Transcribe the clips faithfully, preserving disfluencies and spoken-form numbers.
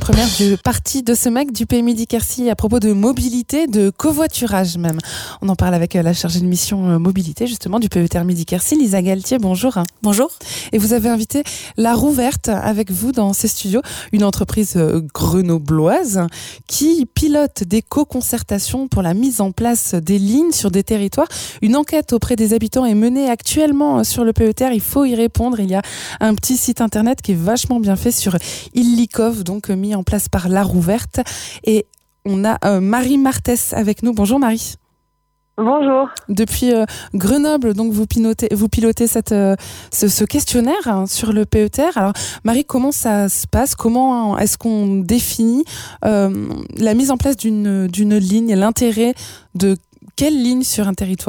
Première du parti de ce mec du Pays Midi-Quercy à propos de mobilité, de covoiturage même. On en parle avec la chargée de mission mobilité justement du P E T R Midi-Quercy, Lisa Galtier, bonjour. Bonjour. Et vous avez invité La Roue Verte avec vous dans ces studios, une entreprise grenobloise qui pilote des co-concertations pour la mise en place des lignes sur des territoires. Une enquête auprès des habitants est menée actuellement sur le P E T R, il faut y répondre. Il y a un petit site internet qui est vachement bien fait sur Illikov, donc mis en place par La Roue Verte. Et on a euh, Marie Martès avec nous. Bonjour Marie. Bonjour. Depuis euh, Grenoble, donc vous pilotez, vous pilotez cette, euh, ce, ce questionnaire hein, sur le P E T R. Alors Marie, comment ça se passe ? Comment est-ce qu'on définit euh, la mise en place d'une, d'une ligne, l'intérêt de quelle ligne sur un territoire ?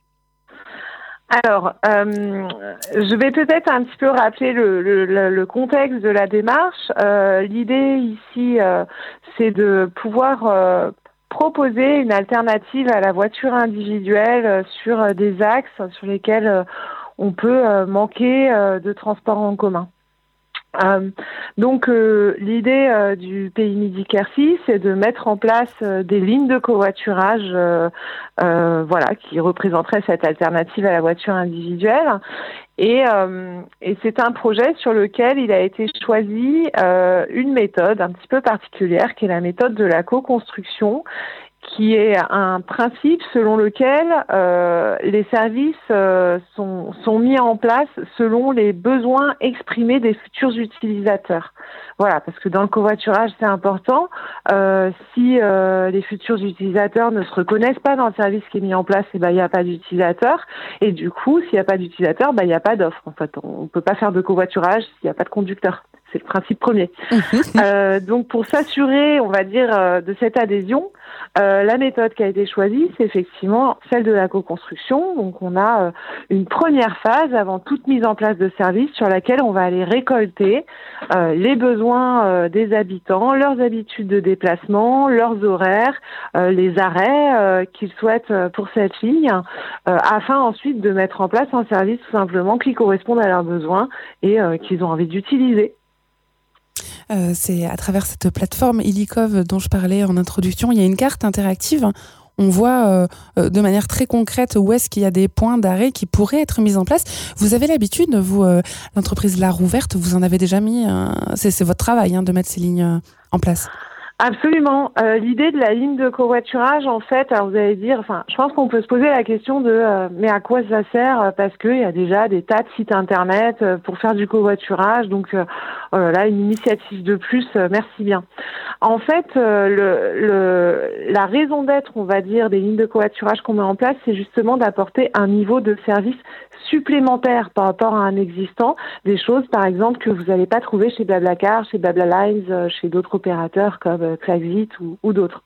Alors, euh, je vais peut-être un petit peu rappeler le, le, le contexte de la démarche. Euh, l'idée ici, euh, c'est de pouvoir euh, proposer une alternative à la voiture individuelle euh, sur des axes sur lesquels euh, on peut euh, manquer euh, de transport en commun. Euh, donc euh, l'idée euh, du Pays Midi-Quercy, c'est de mettre en place euh, des lignes de covoiturage, euh, euh, voilà, qui représenteraient cette alternative à la voiture individuelle. Et, euh, et c'est un projet sur lequel il a été choisi euh, une méthode un petit peu particulière, qui est la méthode de la co-construction, qui est un principe selon lequel euh, les services euh, sont, sont mis en place selon les besoins exprimés des futurs utilisateurs. Voilà, parce que dans le covoiturage, c'est important. Euh, si euh, les futurs utilisateurs ne se reconnaissent pas dans le service qui est mis en place, eh ben, il n'y a pas d'utilisateur. Et du coup, s'il n'y a pas d'utilisateur, ben, il n'y a pas d'offre. En fait, on ne peut pas faire de covoiturage s'il n'y a pas de conducteur. C'est le principe premier. euh, donc, pour s'assurer, on va dire, euh, de cette adhésion, euh, la méthode qui a été choisie, c'est effectivement celle de la co-construction. Donc, on a euh, une première phase avant toute mise en place de service sur laquelle on va aller récolter euh, les besoins euh, des habitants, leurs habitudes de déplacement, leurs horaires, euh, les arrêts euh, qu'ils souhaitent euh, pour cette ligne, euh, afin ensuite de mettre en place un service tout simplement qui corresponde à leurs besoins et euh, qu'ils ont envie d'utiliser. Euh, c'est à travers cette plateforme Illikov dont je parlais en introduction, il y a une carte interactive. On voit euh, euh, de manière très concrète où est-ce qu'il y a des points d'arrêt qui pourraient être mis en place. Vous avez l'habitude, vous, euh, l'entreprise La Roue Verte, vous en avez déjà mis, euh, c'est, c'est votre travail hein, de mettre ces lignes euh, en place. Absolument. Euh, l'idée de la ligne de covoiturage, en fait, alors vous allez dire, enfin, je pense qu'on peut se poser la question de, euh, mais à quoi ça sert ? Parce qu'il y a déjà des tas de sites internet euh, pour faire du covoiturage, donc euh, euh, là, une initiative de plus, euh, merci bien. En fait, euh, le, le, la raison d'être, on va dire, des lignes de covoiturage qu'on met en place, c'est justement d'apporter un niveau de service supplémentaire par rapport à un existant, des choses, par exemple, que vous n'allez pas trouver chez Blablacar, chez Blablalines, euh, chez d'autres opérateurs comme euh, Klaxit ou, ou d'autres.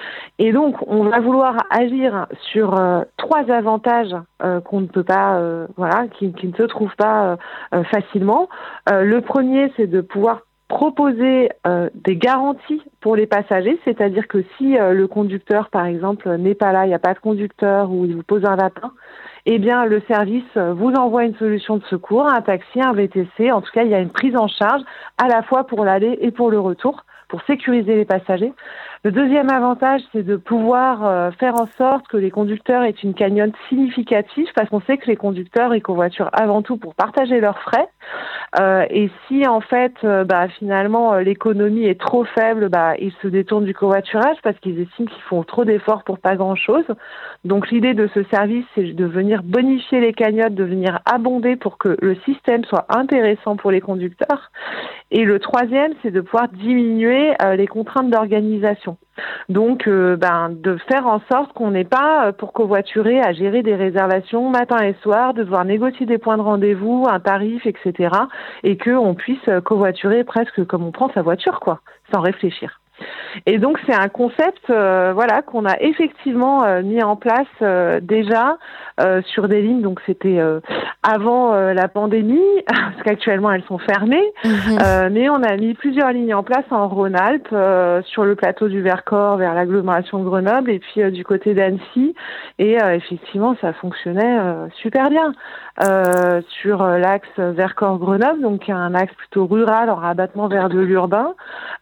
Et donc, on va vouloir agir sur euh, trois avantages euh, qu'on ne peut pas, euh, voilà, qui, qui ne se trouvent pas euh, facilement. Euh, le premier, c'est de pouvoir proposer euh, des garanties pour les passagers, c'est-à-dire que si euh, le conducteur, par exemple, n'est pas là, il n'y a pas de conducteur ou il vous pose un lapin, eh bien, le service vous envoie une solution de secours, un taxi, un V T C. En tout cas, il y a une prise en charge à la fois pour l'aller et pour le retour, pour sécuriser les passagers. Le deuxième avantage, c'est de pouvoir euh, faire en sorte que les conducteurs aient une cagnotte significative, parce qu'on sait que les conducteurs, ils covoiturent avant tout pour partager leurs frais. Euh, et si, en fait, euh, bah, finalement, euh, l'économie est trop faible, bah, ils se détournent du covoiturage parce qu'ils estiment qu'ils font trop d'efforts pour pas grand-chose. Donc, l'idée de ce service, c'est de venir bonifier les cagnottes, de venir abonder pour que le système soit intéressant pour les conducteurs. Et le troisième, c'est de pouvoir diminuer euh, les contraintes d'organisation. Donc, euh, ben, de faire en sorte qu'on n'ait pas, euh, pour covoiturer, à gérer des réservations matin et soir, de devoir négocier des points de rendez-vous, un tarif, et cetera. Et qu'on puisse euh, covoiturer presque comme on prend sa voiture, quoi, sans réfléchir. Et donc, c'est un concept euh, voilà, qu'on a effectivement euh, mis en place euh, déjà euh, sur des lignes. Donc, c'était euh, avant euh, la pandémie, parce qu'actuellement, elles sont fermées. Mmh. Euh, mais on a mis plusieurs lignes en place en Rhône-Alpes, euh, sur le plateau du Vercors, vers l'agglomération de Grenoble, et puis euh, du côté d'Annecy. Et euh, effectivement, ça fonctionnait euh, super bien. Euh, sur euh, l'axe Vercors-Grenoble, donc un axe plutôt rural en rabattement vers de l'urbain.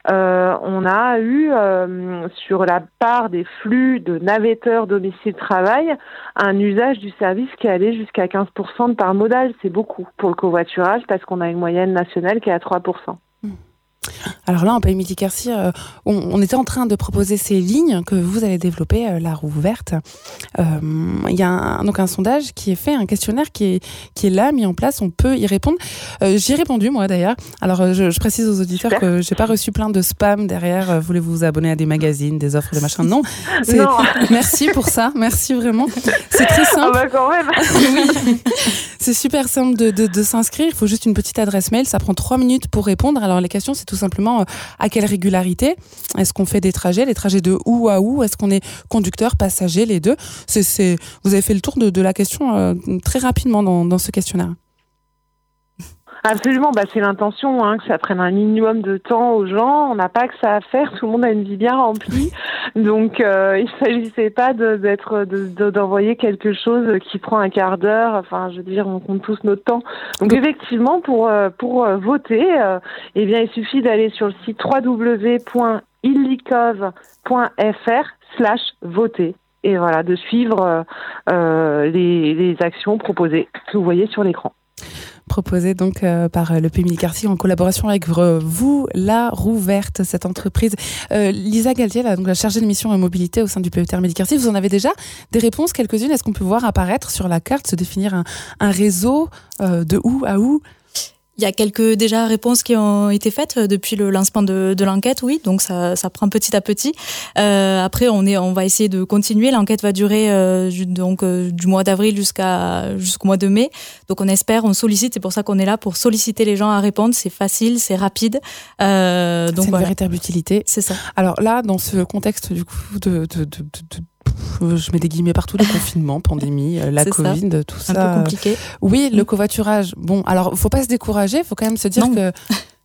euh, on a eu euh, sur la part des flux de navetteurs domicile-travail un usage du service qui allait jusqu'à quinze pour cent de part modale. C'est beaucoup pour le covoiturage parce qu'on a une moyenne nationale qui est à trois pour cent. Alors là, en Pays Midi-Quercy, euh, on, on était en train de proposer ces lignes que vous allez développer, euh, la roue verte. Il euh, y a un, donc un sondage qui est fait, un questionnaire qui est, qui est là, mis en place. On peut y répondre. Euh, j'y ai répondu, moi, d'ailleurs. Alors, je, je précise aux auditeurs Super. que j'ai pas reçu plein de spam derrière. Euh, Voulez-vous vous abonner à des magazines, des offres, des machins? Non. C'est, non. Merci pour ça. Merci vraiment. C'est très simple. Ah bah quand même. Oui. C'est super simple de, de, de s'inscrire. Il faut juste une petite adresse mail. Ça prend trois minutes pour répondre. Alors, les questions, c'est tout simplement euh, à quelle régularité est-ce qu'on fait des trajets, les trajets de où à où, est-ce qu'on est conducteur, passager, les deux. C'est, c'est... Vous avez fait le tour de, de la question euh, très rapidement dans, dans ce questionnaire. Absolument, bah c'est l'intention, hein, que ça prenne un minimum de temps aux gens. On n'a pas que ça à faire, tout le monde a une vie bien remplie, donc euh, il s'agissait pas de, d'être, de, de, d'envoyer quelque chose qui prend un quart d'heure. Enfin, je veux dire, on compte tous notre temps. Donc effectivement, pour pour voter, euh, eh bien, il suffit d'aller sur le site w w w point illikov point f r slash voter et voilà, de suivre euh, les les actions proposées que vous voyez sur l'écran. Proposé donc euh, par le Pays Midi-Quercy en collaboration avec euh, vous, la Roue Verte, cette entreprise. Euh, Lisa Galtier, là, donc la chargée de mission et mobilité au sein du P E T R Midi-Quercy, vous en avez déjà des réponses, quelques-unes. Est-ce qu'on peut voir apparaître sur la carte, se définir un, un réseau euh, de où à où? Il y a quelques déjà réponses qui ont été faites depuis le lancement de, de l'enquête, oui. Donc ça, ça prend petit à petit. Euh, après, on est, on va essayer de continuer. L'enquête va durer euh, donc euh, du mois d'avril jusqu'à jusqu'au mois de mai. Donc on espère, on sollicite. C'est pour ça qu'on est là pour solliciter les gens à répondre. C'est facile, c'est rapide. Euh, donc c'est une voilà. véritable utilité. C'est ça. Alors là, dans ce contexte du coup de, de, de, de, de je mets des guillemets partout, le confinement, pandémie, la c'est Covid, ça. Tout ça. Un peu compliqué. Oui, le covoiturage. Bon, alors, faut pas se décourager, faut quand même se dire non. que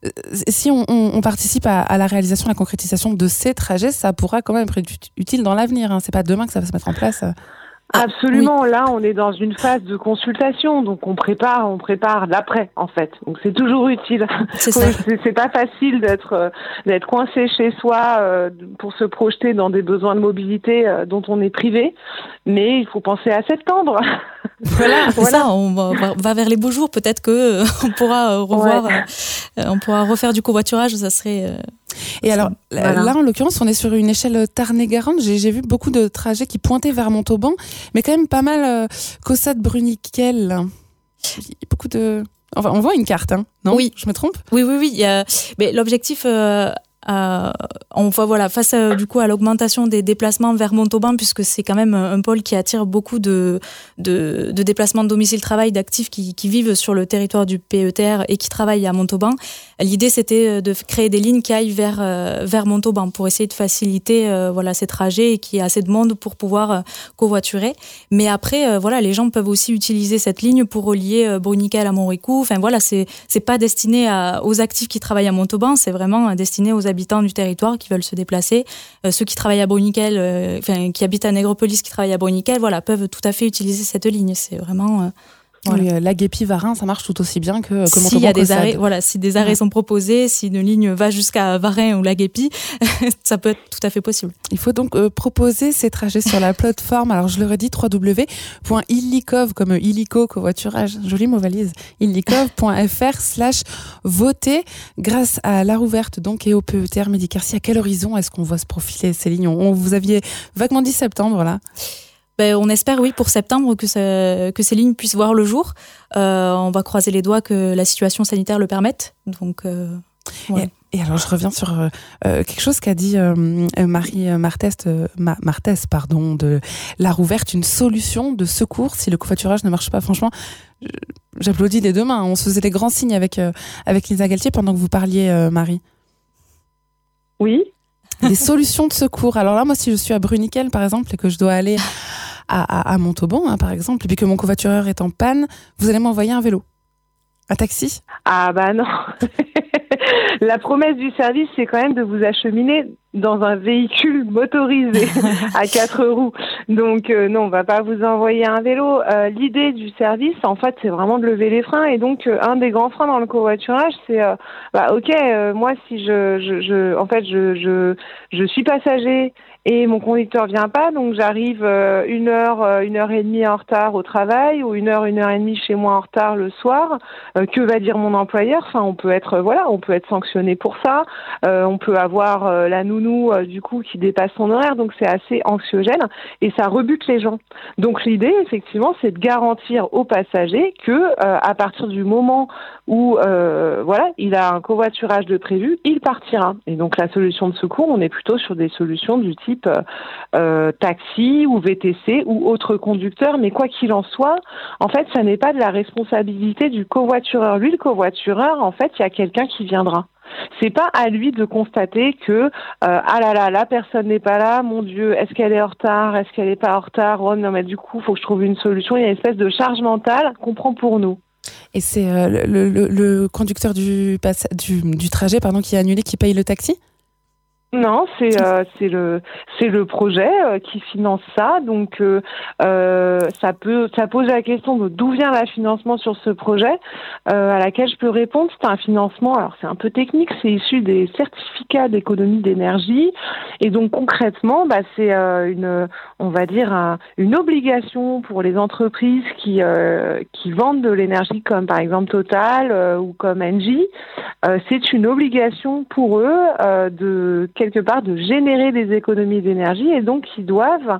si on, on, on participe à, à la réalisation, à la concrétisation de ces trajets, ça pourra quand même être utile dans l'avenir. Hein. C'est pas demain que ça va se mettre en place. Absolument. Oui. Là, on est dans une phase de consultation, donc on prépare, on prépare l'après, en fait. Donc c'est toujours utile. C'est ça. c'est, c'est pas facile d'être d'être coincé chez soi euh, pour se projeter dans des besoins de mobilité euh, dont on est privé, mais il faut penser à septembre. Voilà, c'est voilà. ça. On va, va vers les beaux jours. Peut-être que euh, on pourra revoir, ouais. euh, on pourra refaire du covoiturage. Ça serait. Euh, Et alors, voilà. Là, en l'occurrence, on est sur une échelle Tarn-et-Garonne. J'ai, j'ai vu beaucoup de trajets qui pointaient vers Montauban, mais quand même pas mal euh, Caussade-Bruniquel. Beaucoup de... Enfin, on voit une carte, hein, non? Oui. Je me trompe? Oui, oui, oui. Il y a... Mais l'objectif... Euh... Euh, on voit voilà face à, du coup à l'augmentation des déplacements vers Montauban, puisque c'est quand même un pôle qui attire beaucoup de de, de déplacements de domicile-travail d'actifs qui, qui vivent sur le territoire du P E T R et qui travaillent à Montauban. L'idée c'était de créer des lignes qui aillent vers euh, vers Montauban pour essayer de faciliter euh, voilà ces trajets et qu'il y ait assez de monde pour pouvoir euh, covoiturer. Mais après euh, voilà les gens peuvent aussi utiliser cette ligne pour relier euh, Bruniquel à Montricou. Enfin voilà c'est c'est pas destiné à, aux actifs qui travaillent à Montauban, c'est vraiment destiné aux habitants du territoire qui veulent se déplacer. Euh, ceux qui travaillent à Bruniquel, euh, enfin qui habitent à Négropolis, qui travaillent à Bruniquel, voilà, peuvent tout à fait utiliser cette ligne. C'est vraiment. Euh, voilà. Oui, euh, la Guépy-Varin, ça marche tout aussi bien que, que Montauban. S'il y a des arrêts, voilà, si des arrêts ouais. sont proposés, si une ligne va jusqu'à Varin ou la Guépy, ça peut être tout à fait possible. Il faut donc euh, proposer ces trajets sur la plateforme. Alors je le redis, w w w point illikov comme illico covoiturage, joli mot valise, illikov point f r slash voter. Grâce à la Roue Verte donc et au P E T R Midi-Quercy, à quel horizon est-ce qu'on voit se profiler ces lignes? on, Vous aviez vaguement dit septembre là. Ben, on espère, oui, pour septembre, que, ça, que ces lignes puissent voir le jour. Euh, on va croiser les doigts que la situation sanitaire le permette. Donc, euh, ouais. et, et alors, je reviens sur euh, quelque chose qu'a dit euh, Marie Martès, euh, Martès pardon, de la Roue Verte, une solution de secours si le covoiturage ne marche pas. Franchement, j'applaudis les deux mains. On se faisait des grands signes avec, euh, avec Lisa Galtier pendant que vous parliez, euh, Marie. Oui. Des solutions de secours. Alors là, moi, si je suis à Bruniquel, par exemple, et que je dois aller à, à, à Montauban, hein, par exemple, et puis que mon covoitureur est en panne, vous allez m'envoyer un vélo, un taxi? Ah bah non. la promesse du service, c'est quand même de vous acheminer dans un véhicule motorisé à quatre roues. Donc euh, non, on va pas vous envoyer un vélo. Euh, l'idée du service, en fait, c'est vraiment de lever les freins. Et donc, euh, un des grands freins dans le covoiturage, c'est, euh, bah, ok, euh, moi, si je, je, je, en fait, je, je, je suis passager et mon conducteur vient pas, donc j'arrive euh, une heure, euh, une heure et demie en retard au travail, ou une heure, une heure et demie chez moi en retard le soir. Euh, que va dire mon employeur ? Enfin, on peut être, euh, voilà, on peut être sanctionné pour ça. Euh, on peut avoir euh, la nounou euh, du coup qui dépasse son horaire, donc c'est assez anxiogène et ça rebute les gens. Donc l'idée, effectivement, c'est de garantir aux passagers que euh, à partir du moment où euh, voilà, il a un covoiturage de prévu, il partira. Et donc la solution de secours, on est plutôt sur des solutions du type Euh, taxi ou V T C ou autre conducteur, mais quoi qu'il en soit, en fait, ça n'est pas de la responsabilité du covoitureur. Lui, le covoitureur, en fait, il y a quelqu'un qui viendra. C'est pas à lui de constater que euh, ah là là, la personne n'est pas là, mon Dieu, est-ce qu'elle est en retard, est-ce qu'elle n'est pas en retard, oh non mais du coup, faut que je trouve une solution. Il y a une espèce de charge mentale qu'on prend pour nous. Et c'est euh, le, le, le conducteur du, du, du trajet pardon, qui est annulé qui paye le taxi ? Non, c'est euh, c'est le c'est le projet euh, qui finance ça, donc euh, euh, ça peut ça pose la question de d'où vient le financement sur ce projet, euh, à laquelle je peux répondre. C'est un financement, alors c'est un peu technique, c'est issu des certificats d'économie d'énergie, et donc concrètement, bah c'est euh, une on va dire un, une obligation pour les entreprises qui euh, qui vendent de l'énergie comme par exemple Total euh, ou comme Engie. Euh, c'est une obligation pour eux euh, de quelque part de générer des économies d'énergie, et donc ils doivent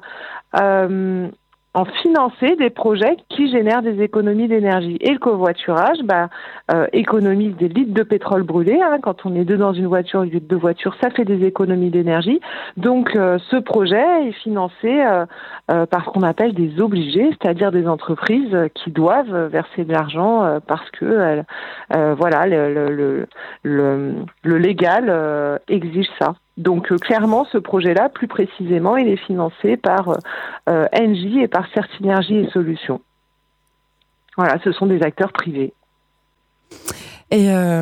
euh, en financer des projets qui génèrent des économies d'énergie. Et le covoiturage bah, euh, économise des litres de pétrole brûlé. Hein, quand on est deux dans une voiture, au lieu de deux voitures, ça fait des économies d'énergie. Donc euh, ce projet est financé euh, euh, par ce qu'on appelle des obligés, c'est-à-dire des entreprises qui doivent verser de l'argent euh, parce que euh, euh, voilà, le, le, le, le légal euh, exige ça. Donc euh, clairement, ce projet-là, plus précisément, il est financé par euh, Engie et par Certinergie et Solutions. Voilà, ce sont des acteurs privés. Et euh,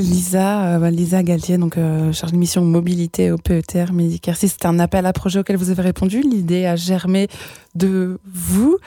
Lisa, euh, Lisa Galtier, donc euh, chargée de mission mobilité au P E T R Medicarcy, c'est un appel à projet auquel vous avez répondu. L'idée a germé de vous.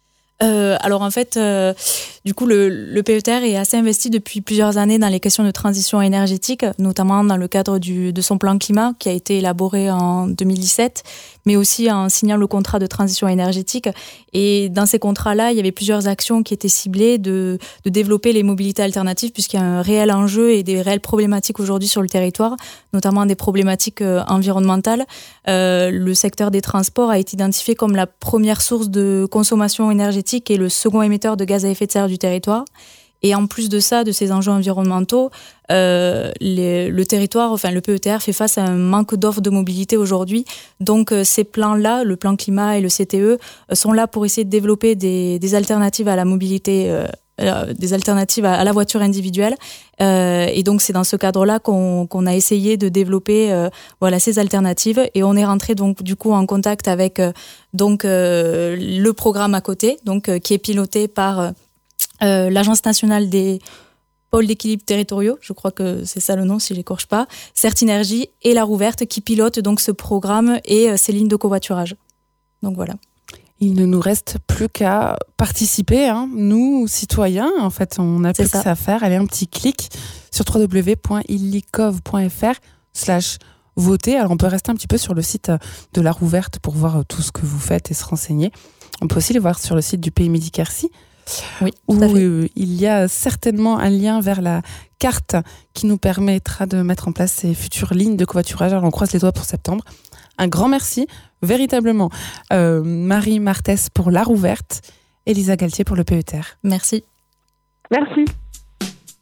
Euh, alors en fait, euh, du coup, le, le P E T R est assez investi depuis plusieurs années dans les questions de transition énergétique, notamment dans le cadre du, de son plan climat qui a été élaboré en deux mille dix-sept, mais aussi en signant le contrat de transition énergétique. Et dans ces contrats-là, il y avait plusieurs actions qui étaient ciblées de, de développer les mobilités alternatives, puisqu'il y a un réel enjeu et des réelles problématiques aujourd'hui sur le territoire, notamment des problématiques euh, environnementales. Euh, le secteur des transports a été identifié comme la première source de consommation énergétique et le second émetteur de gaz à effet de serre du territoire. Et en plus de ça, de ces enjeux environnementaux, euh, les, le territoire, enfin le P E T R fait face à un manque d'offres de mobilité aujourd'hui. Donc euh, ces plans-là, le plan climat et le C T E, euh, sont là pour essayer de développer des, des alternatives à la mobilité, euh, euh, des alternatives à, à la voiture individuelle. Euh, et donc c'est dans ce cadre-là qu'on, qu'on a essayé de développer euh, voilà ces alternatives. Et on est rentré donc du coup en contact avec euh, donc euh, le programme à côté, donc euh, qui est piloté par euh, Euh, l'Agence nationale des pôles d'équilibre territoriaux, je crois que c'est ça le nom si je n'écorche pas, Certinergie et La Rouverte qui pilotent donc ce programme et euh, ces lignes de covoiturage. Donc voilà. Il ne nous reste plus qu'à participer, hein, nous, citoyens. En fait, on n'a plus que ça à faire. Allez, un petit clic sur w w w point illicov point f r slash voter. Alors, on peut rester un petit peu sur le site de La Rouverte pour voir tout ce que vous faites et se renseigner. On peut aussi les voir sur le site du Pays Medicarcy. Oui, où euh, il y a certainement un lien vers la carte qui nous permettra de mettre en place ces futures lignes de covoiturage. Alors on croise les doigts pour septembre. Un grand merci, véritablement. Euh, Marie Martès pour La Rouverte et Lisa Galtier pour le P E T R. Merci. Merci.